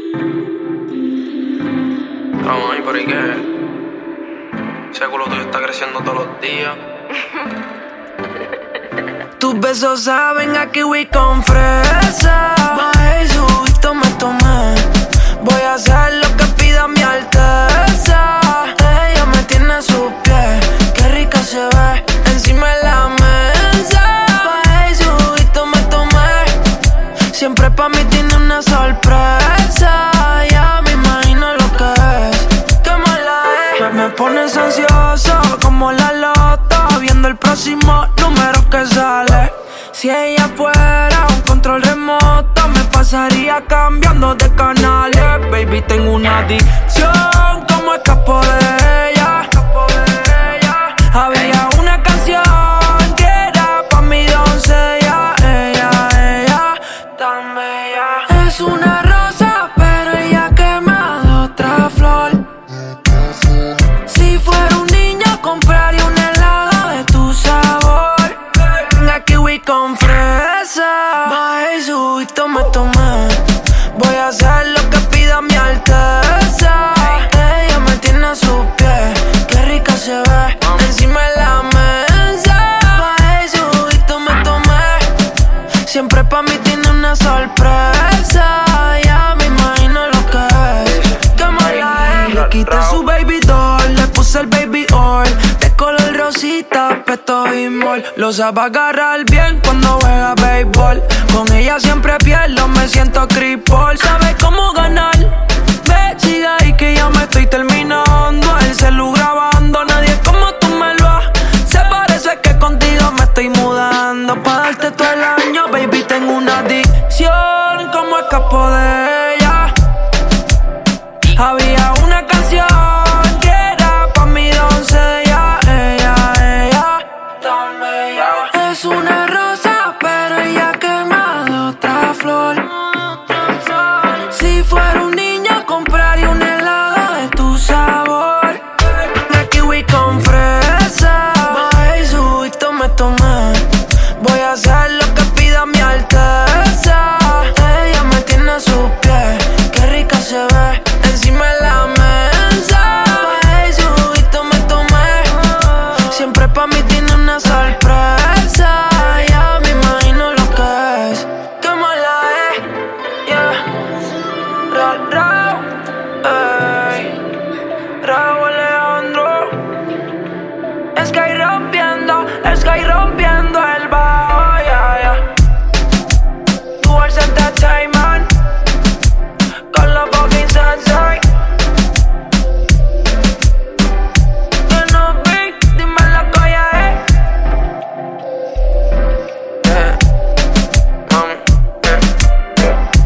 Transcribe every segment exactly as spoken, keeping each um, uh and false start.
Vamos ahí, por ahí que ese culo tuyo está creciendo todos los días. Tus besos saben a kiwi con fresa. Bajé y subito me tomé. Voy a hacer lo que pida mi alteza. Ella me tiene a sus pies. Qué rica se ve encima de la mesa. Bajé y subito me tomé. Siempre pa' mí tiene una sorpresa. Ya me imagino lo que es. Qué mala es. Me pones ansioso como la loto, viendo el próximo número que sale. Si ella fuera un control remoto, me pasaría cambiando de canales. Baby, tengo una adicción, como escapo de ella. Había una canción que era pa' mi doncella. Ella, ella, tan bella. Es una rosa, pero ella quema de otra flor. Si fuera un niño, compraría un helado de tu sabor. Una kiwi con fresa. Bajé y subito me tomé. Voy a hacer lo que pida mi alteza. Ella me tiene a sus pies. Qué rica se ve encima de la mesa. Bajé y subito me tomé. Siempre pa' mí tiene una sorpresa. Ya me imagino lo que es. Qué mala es. Le quité su baby doll, le puse el baby oil de color rosita, peto y mol. Lo sabe agarrar bien cuando juega béisbol. Con ella siempre pierdo, me siento cripple. Sabe cómo ganar. Ve, sigue ahí que ya me estoy terminando. El celu grabando, nadie como tú me lo haces. Parece que contigo me estoy mudando. Pa' darte todo el año, baby, tengo una adicción. Como escapo de ella. Había una canción que era pa' mi doncella. Ella, ella, tan bella. Es una rosa, pero ella quema de otra flor. Si fuera un niño, compraría un helado de tu sabor. Una kiwi con fresa. Bajé y subito me tomé. Voy a hacer lo que pida mi alteza. Ella me tiene a sus pies. Qué rica se ve encima de la mesa. Bajé y subito me tomé. Siempre pa' mí tiene una sorpresa. Ya me imagino lo que es. Qué mala es. Yeah. Ra, ra, ey. Raúl Alejandro. Sky rompiendo, Sky rompiendo el bajo. Yeah, yeah. Duals Entertainment. Con los fucking sensei. Que no vi, dime la coya, eh. Eh, mami, eh,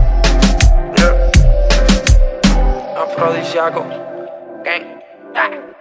yeah, yeah. Afrodisíaco. Gang. Ah.